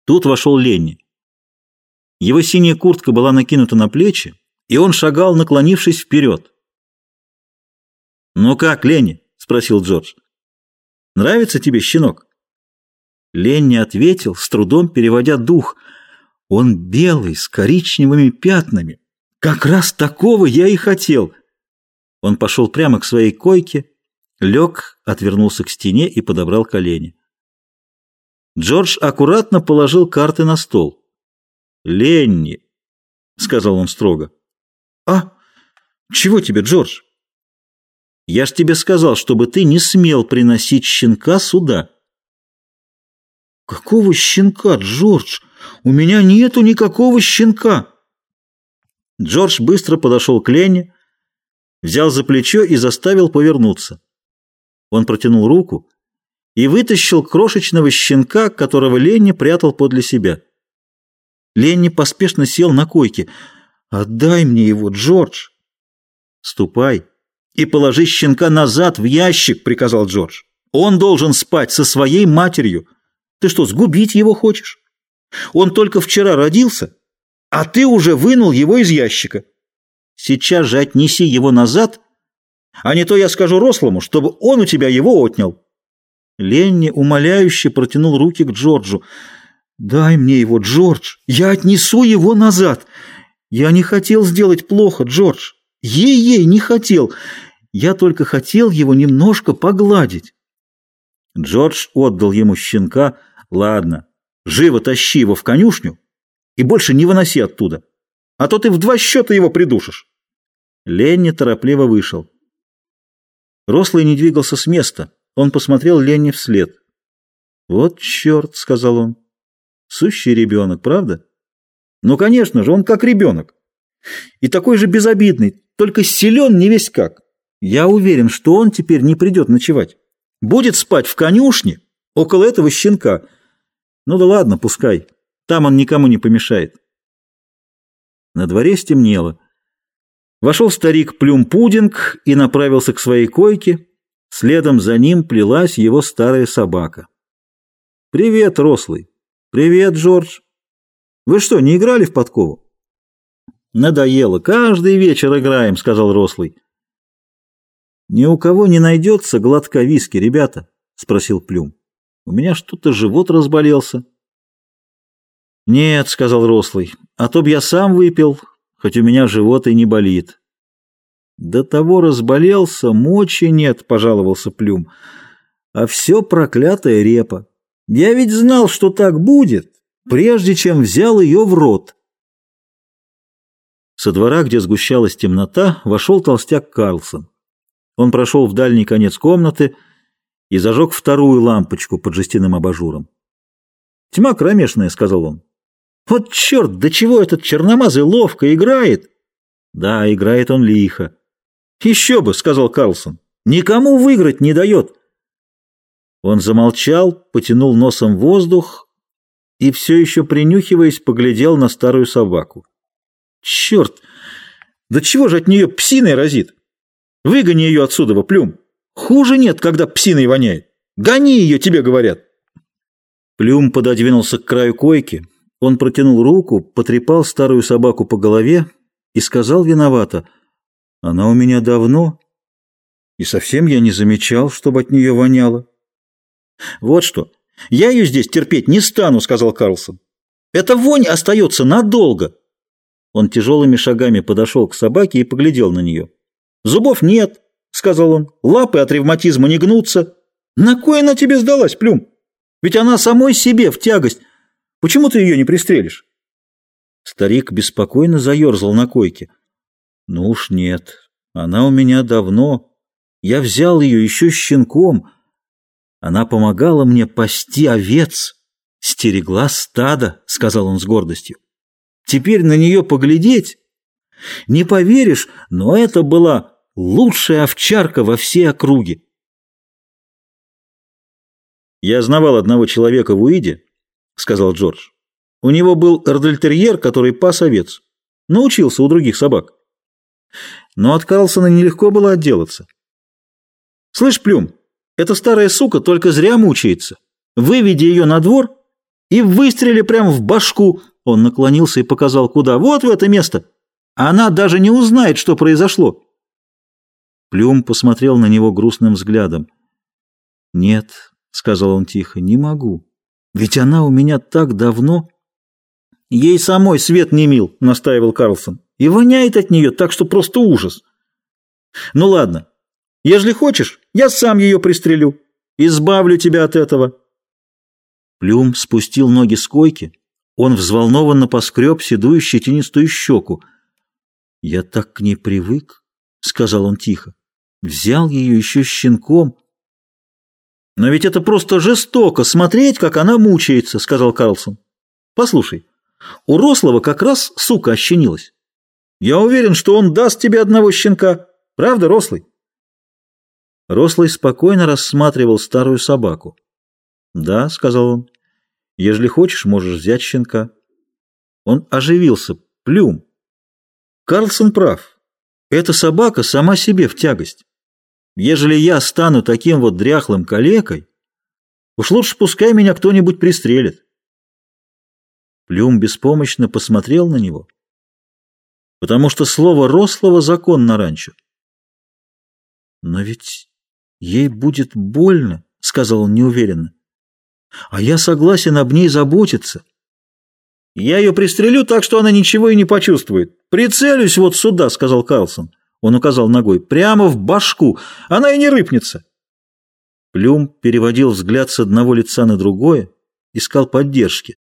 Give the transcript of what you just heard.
Тут вошел Ленни. Его синяя куртка была накинута на плечи, и он шагал, наклонившись вперед. «Ну как, Ленни?» — спросил Джордж. «Нравится тебе щенок?» Ленни ответил, с трудом переводя дух. «Он белый, с коричневыми пятнами. Как раз такого я и хотел». Он пошел прямо к своей койке, лег, отвернулся к стене и подобрал колени. Джордж аккуратно положил карты на стол. «Ленни», — сказал он строго. «А? Чего тебе, Джордж?» «Я ж тебе сказал, чтобы ты не смел приносить щенка сюда». «Какого щенка, Джордж? У меня нету никакого щенка!» Джордж быстро подошел к Ленни, взял за плечо и заставил повернуться. Он протянул руку и вытащил крошечного щенка, которого Ленни прятал подле себя. Ленни поспешно сел на койке. «Отдай мне его, Джордж!» «Ступай и положи щенка назад в ящик», — приказал Джордж. «Он должен спать со своей матерью. Ты что, сгубить его хочешь? Он только вчера родился, а ты уже вынул его из ящика. Сейчас же отнеси его назад, а не то я скажу рослому, чтобы он у тебя его отнял». Ленни умоляюще протянул руки к Джорджу. «Дай мне его, Джордж, я отнесу его назад. Я не хотел сделать плохо, Джордж. Ей-ей не хотел. Я только хотел его немножко погладить». Джордж отдал ему щенка. «Ладно, живо тащи его в конюшню и больше не выноси оттуда, а то ты в 2 счета его придушишь». Ленни торопливо вышел. Рослый не двигался с места. Он посмотрел Ленни вслед. «Вот черт», — сказал он, — «сущий ребенок, правда?» «Ну, конечно же, он как ребенок. И такой же безобидный, только силен не весть как. Я уверен, что он теперь не придет ночевать. Будет спать в конюшне около этого щенка. Ну да ладно, пускай. Там он никому не помешает». На дворе стемнело. Вошел старик Плюм-Пудинг и направился к своей койке. Следом за ним плелась его старая собака. «Привет, Рослый!» «Привет, Джордж!» «Вы что, не играли в подкову?» «Надоело. Каждый вечер играем», — сказал Рослый. «Ни у кого не найдется глотка виски, ребята?» — спросил Плюм. «У меня что-то живот разболелся». «Нет», — сказал Рослый, — «а то б я сам выпил, хоть у меня живот и не болит». «До того разболелся, мочи нет», — пожаловался Плюм. «А все проклятая репа. Я ведь знал, что так будет, прежде чем взял ее в рот». Со двора, где сгущалась темнота, вошел толстяк Карлсон. Он прошел в дальний конец комнаты и зажег вторую лампочку под жестяным абажуром. «Тьма кромешная», — сказал он. «Вот черт, до чего этот черномазый ловко играет!» «Да, играет он лихо». «Еще бы», — сказал Карлсон, — «никому выиграть не дает». Он замолчал, потянул носом воздух и, все еще принюхиваясь, поглядел на старую собаку. «Черт! Да чего же от нее псиной разит? Выгони ее отсюда, Плюм! Хуже нет, когда псиной воняет! Гони ее, тебе говорят!» Плюм пододвинулся к краю койки. Он протянул руку, потрепал старую собаку по голове и сказал виновато: «Она у меня давно, и совсем я не замечал, чтобы от нее воняло». «Вот что, я ее здесь терпеть не стану», — сказал Карлсон. «Эта вонь остается надолго». Он тяжелыми шагами подошел к собаке и поглядел на нее. «Зубов нет», — сказал он, — «лапы от ревматизма не гнутся». «На кой она тебе сдалась, Плюм? Ведь она самой себе в тягость. Почему ты ее не пристрелишь?» Старик беспокойно заерзал на койке. «Ну уж нет, она у меня давно. Я взял ее еще щенком. Она помогала мне пасти овец, стерегла стадо», — сказал он с гордостью. «Теперь на нее поглядеть? Не поверишь, но это была лучшая овчарка во всей округе». «Я знавал одного человека в Уиде», — сказал Джордж. «У него был эрдельтерьер, который пас овец. Научился у других собак. Но от Карлсона нелегко было отделаться. Слышь, Плюм, эта старая сука только зря мучается. Выведи ее на двор и выстрели прямо в башку. Он наклонился и показал, куда. Вот в это место. Она даже не узнает, что произошло. Плюм посмотрел на него грустным взглядом. «Нет», — сказал он тихо, — «не могу. Ведь она у меня так давно». «Ей самой свет не мил», — настаивал Карлсон. «И воняет от нее, так что просто ужас». «Ну ладно, ежели хочешь, я сам ее пристрелю. Избавлю тебя от этого». Плюм спустил ноги с койки. Он взволнованно поскреб седую щетинистую щеку. «Я так к ней привык», — сказал он тихо. «Взял ее еще щенком». «Но ведь это просто жестоко, смотреть, как она мучается», — сказал Карлсон. «Послушай, у Рослого как раз сука ощенилась. Я уверен, что он даст тебе одного щенка. Правда, Рослый?» Рослый спокойно рассматривал старую собаку. «Да», — сказал он, — «ежели хочешь, можешь взять щенка». Он оживился. «Плюм, Карлсон прав. Эта собака сама себе в тягость. Ежели я стану таким вот дряхлым калекой, уж лучше пускай меня кто-нибудь пристрелит». Плюм беспомощно посмотрел на него, потому что слово Рослого — закон на ранчо. «Но ведь ей будет больно», — сказал он неуверенно. «А я согласен об ней заботиться. Я ее пристрелю так, что она ничего и не почувствует. Прицелюсь вот сюда», — сказал Карлсон. Он указал ногой. «Прямо в башку. Она и не рыпнется». Плюм переводил взгляд с одного лица на другое, искал поддержки.